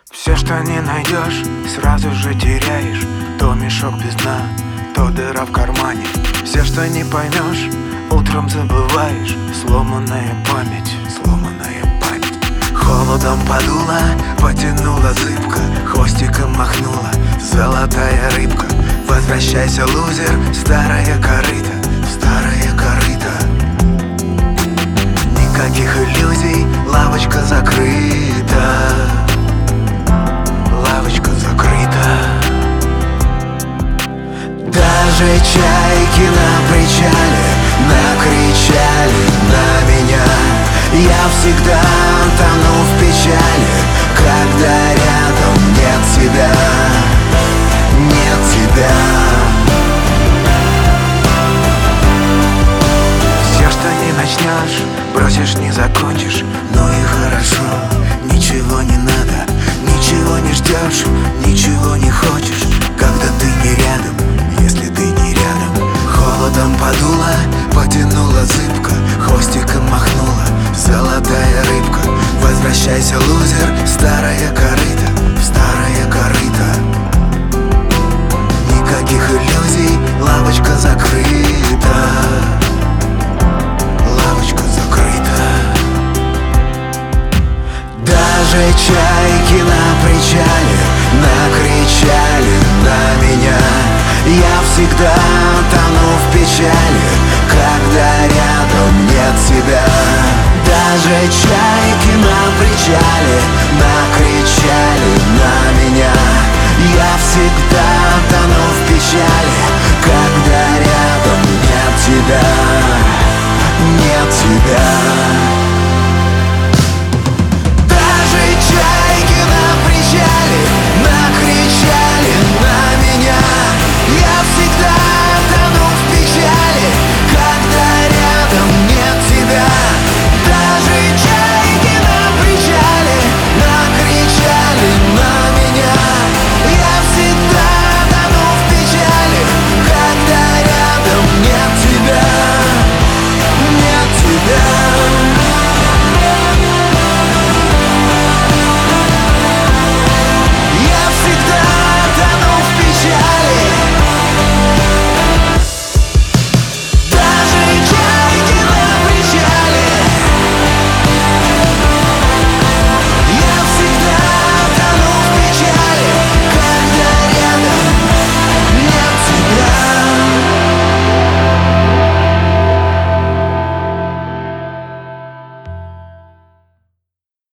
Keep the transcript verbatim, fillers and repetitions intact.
Все, что не найдешь, сразу же теряешь. То мешок без дна, то дыра в кармане. Все, что не поймешь, утром забываешь. Сломанная память, сломанная память. Холодом подуло, потянула зыбко, хвостиком махнула золотая рыбка. Возвращайся, лузер, старая корыта, старая корыта. Никаких иллюзий, лавочка закрыта, лавочка закрыта. Даже чайки на причале накричали на меня. Я всегда тону в печали, когда рядом нет тебя, нет тебя. Все, что не начнешь, бросишь, не закончишь. Ну и хорошо, ничего не надо, ничего не ждешь, ничего не хочешь, когда ты не рядом, если ты не рядом. Холодом подуло, потянула зыбко, хвостиком махнула золотая рыбка. Возвращайся, лузер, старая корыта, старая корыта. Никаких иллюзий, лавочка закрыта, лавочка закрыта. Даже чайки на причале накричали на меня. Я всегда тону в печали, когда рядом нет тебя. Даже чайки на причале накричали на меня. Я всегда тону в печали, когда рядом нет тебя, нет тебя.